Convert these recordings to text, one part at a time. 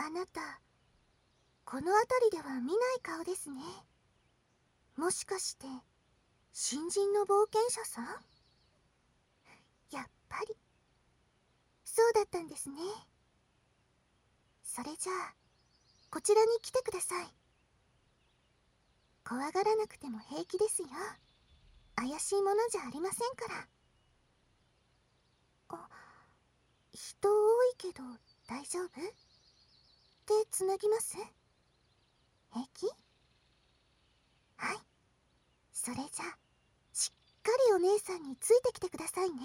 あなた、この辺りでは見ない顔ですね。もしかして新人の冒険者さん？やっぱりそうだったんですね。それじゃあこちらに来てください。怖がらなくても平気ですよ。怪しいものじゃありませんから。あ、人多いけど大丈夫？手つなぎます？平気？はい。それじゃあしっかりお姉さんについてきてくださいね。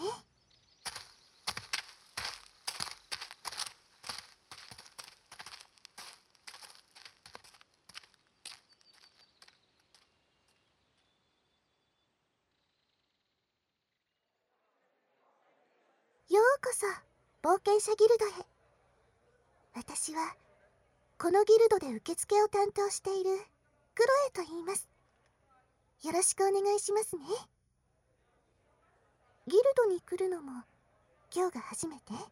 ようこそ冒険者ギルドへ。私はこのギルドで受付を担当しているクロエと言います。よろしくお願いしますね。ギルドに来るのも今日が初めて？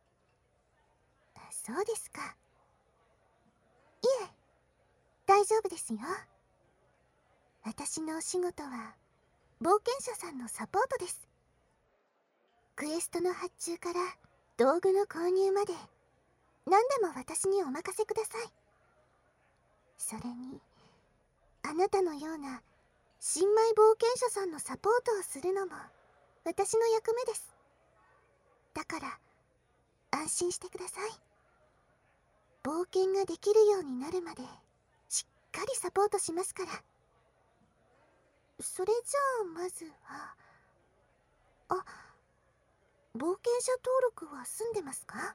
そうですか。いえ、大丈夫ですよ。私のお仕事は冒険者さんのサポートです。クエストの発注から道具の購入まで何でも私にお任せください。それにあなたのような新米冒険者さんのサポートをするのも私の役目です。だから安心してください。冒険ができるようになるまでしっかりサポートしますから。それじゃあまずは冒険者登録は済んでますか？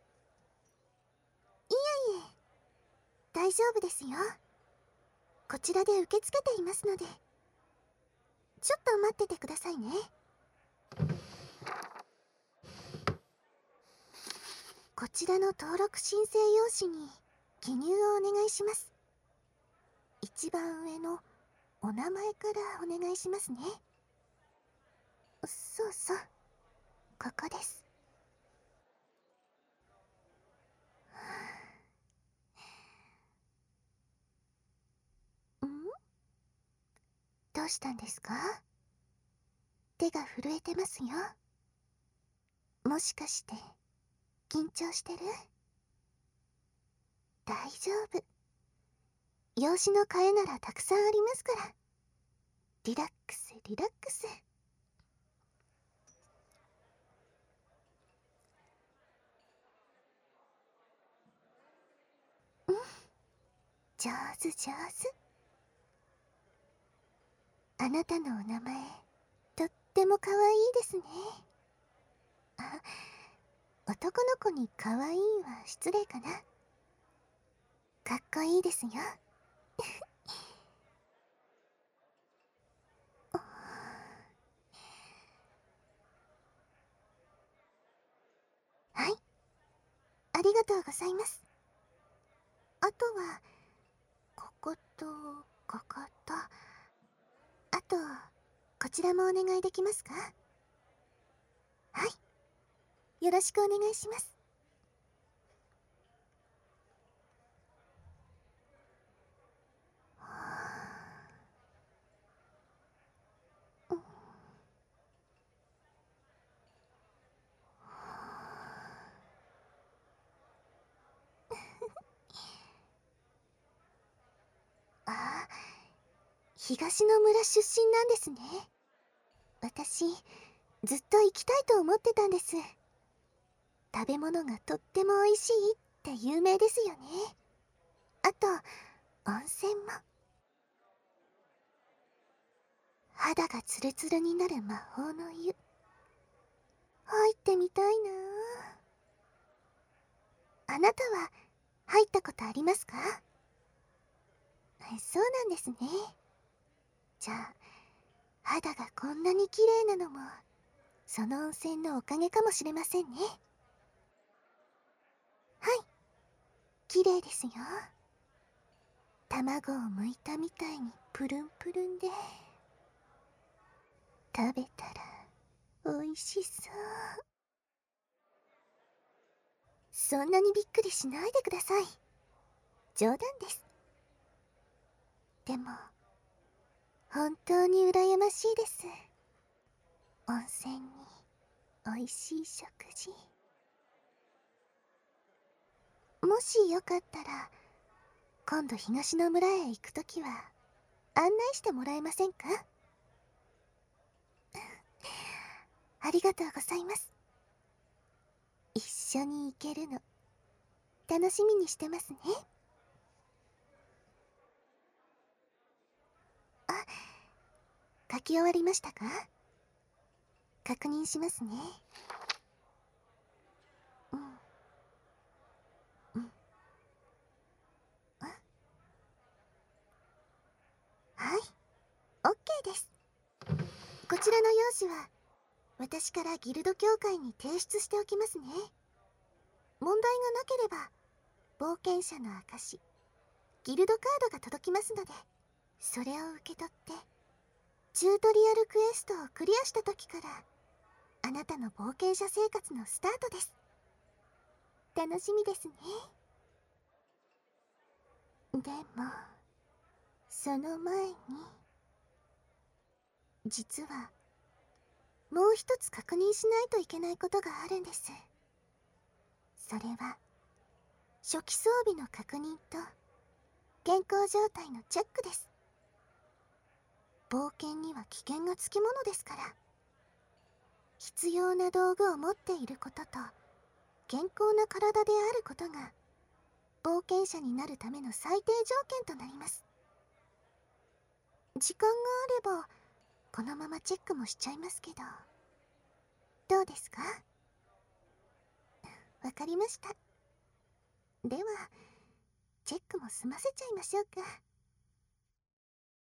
いえいえ、大丈夫ですよ。こちらで受け付けていますので。ちょっと待っててくださいね。こちらの登録申請用紙に記入をお願いします。一番上のお名前からお願いしますね。そうそう、ここです。ん？どうしたんですか？手が震えてますよ。もしかして緊張してる？大丈夫。用紙の替えならたくさんありますから。リラックスリラックス。うん、上手上手。あなたのお名前とっても可愛いですね。あ、男の子に可愛いは失礼かな。かっこいいですよ。はい、ありがとうございます。あとはこことここと、あとこちらもお願いできますか？はい、よろしくお願いします。あ、東の村出身なんですね。私ずっと行きたいと思ってたんです。食べ物がとっても美味しいって有名ですよね。あと温泉も。肌がツルツルになる魔法の湯、入ってみたいなあ。あなたは入ったことありますか？そうなんですね。じゃあ肌がこんなに綺麗なのもその温泉のおかげかもしれませんね。はい、綺麗ですよ。卵を剥いたみたいにプルンプルンで、食べたら美味しそう。 そんなにびっくりしないでください。冗談です。でも本当に羨ましいです。温泉に美味しい食事。もしよかったら今度東の村へ行くときは案内してもらえませんか？ありがとうございます。一緒に行けるの楽しみにしてますね。あ、書き終わりましたか？確認しますね。うんうん。はい、 OK です。こちらの用紙は私からギルド協会に提出しておきますね。問題がなければ冒険者の証ギルドカードが届きますので、それを受け取ってチュートリアルクエストをクリアした時からあなたの冒険者生活のスタートです。楽しみですね。でもその前に実はもう一つ確認しないといけないことがあるんです。それは初期装備の確認と健康状態のチェックです。冒険には危険がつきものですから、必要な道具を持っていることと健康な体であることが冒険者になるための最低条件となります。時間があればこのままチェックもしちゃいますけど、どうですか？わかりました。ではチェックも済ませちゃいましょうか。